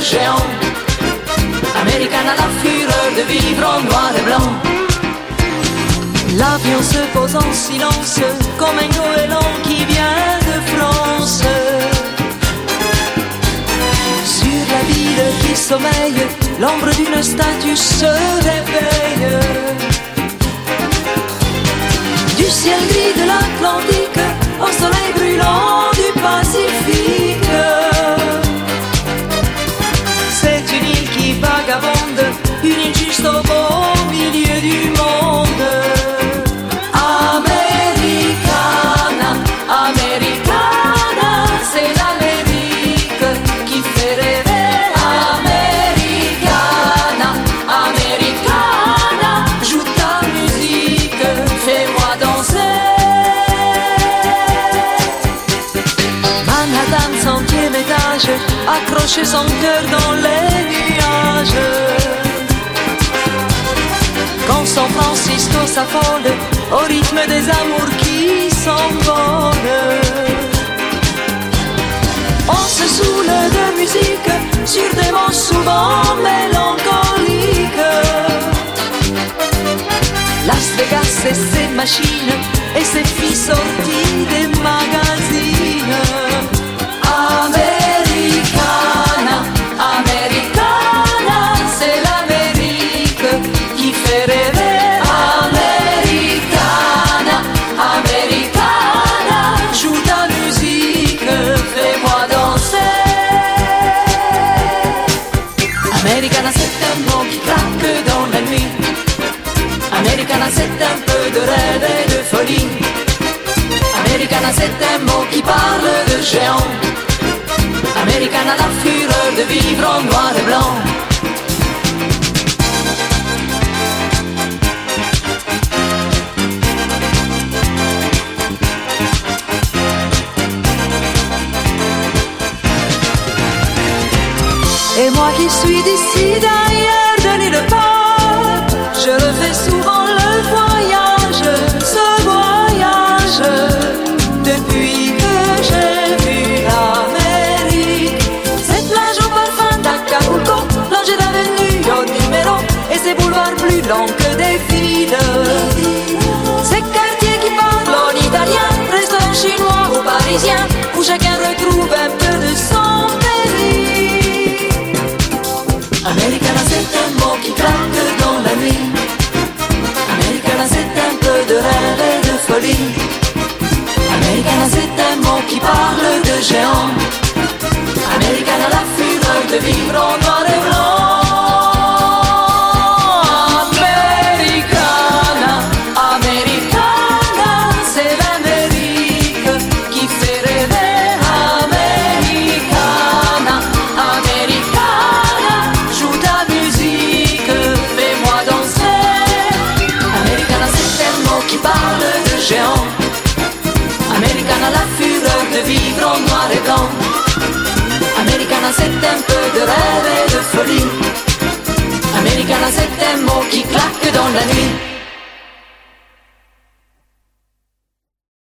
géant. Americana, la fureur de vivre en noir et blanc. L'avion se pose en silence comme un goéland qui vient de France. Sur la ville qui sommeille, l'ombre d'une statue se réveille. Du ciel gris de l'Atlantique au soleil brûlant du Pacifique. C'est une île qui vagabonde, une île juste au beau milieu du monde. Americana, Americana, c'est l'Amérique qui fait rêver. Americana, Americana, joue ta musique, fais-moi danser. Manhattan, 100e étage, accrocher son cœur dans les nuages. Quand San Francisco s'affole au rythme des amours qui s'envolent. On se saoule de musique sur des mots souvent mélancoliques. Las Vegas et ses machines et ses filles sorties des magazines. Americana, Americana, c'est l'Amérique qui fait rêver. Americana, Americana, joue ta musique, fais-moi danser. Americana, c'est un mot qui claque dans la nuit. Americana, c'est un peu de rêve et de folie. Americana, c'est un mot qui parle de géant. Americana, la fureur de vivre en noir et blanc. Et moi qui suis d'ici, d'ailleurs, de nulle part, je refais souvent le voyage, ce voyage, depuis que j'ai vu l'Amérique. Cette plage au parfum d'Acapulco, plongée d'avenue au numéro, et ces boulevards plus longs que des villes. Ces quartiers qui parlent en italien, restaurants chinois ou parisiens, où chacun retrouve un peu de son pays. Americana, c'est un mot qui claque dans la nuit. Americana, c'est un peu de rêve et de folie. Americana, c'est un mot qui parle de géant. Americana, la fureur de vivre en noir et blanc. Americana, Americana, c'est l'Amérique qui fait rêver. Americana, Americana, joue ta musique, fais-moi danser. Americana, c'est un mot qui parle de géant. Americana, la fureur de vivre en noir et blanc. Americana, c'est un peu de rêve et de folie. Americana, c'est un mot qui claque dans la nuit.